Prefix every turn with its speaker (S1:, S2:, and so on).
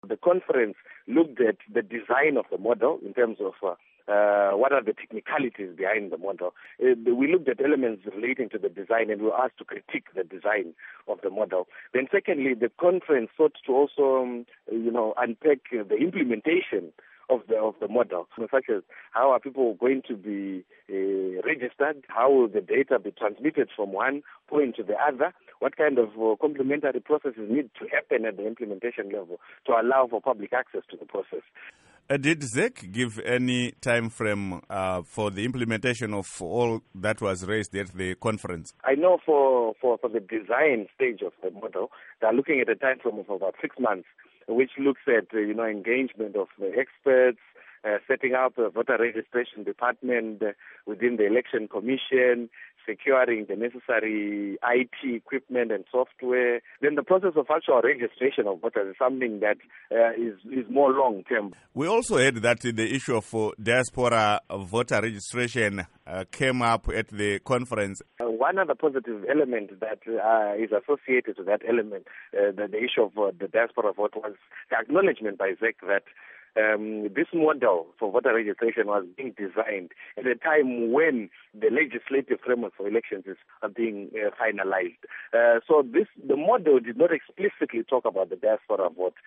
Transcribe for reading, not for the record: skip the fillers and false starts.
S1: The conference looked at the design of the model in terms of what are the technicalities behind the model. We looked at elements relating to the design and we were asked to critique the design of the model. Then secondly, the conference sought to also, unpack the implementation of the model, such as how are people going to be registered, how will the data be transmitted from one point to the other, what kind of complementary processes need to happen at the implementation level to allow for public access to the process.
S2: Did ZEC give any time frame for the implementation of all that was raised at the conference?
S1: I know for the design stage of the model, they're looking at a time frame of about 6 months, which looks at engagement of the experts, setting up a voter registration department within the Election Commission, securing the necessary IT equipment and software. Then the process of actual registration of voters is something that is more long-term.
S2: We also heard that the issue of diaspora voter registration came up at the conference.
S1: One other positive element that is associated to that element, the issue of the diaspora vote, was the acknowledgement by ZEC that this model for voter registration was being designed at a time when the legislative framework for elections is being finalized. So the model did not explicitly talk about the diaspora vote.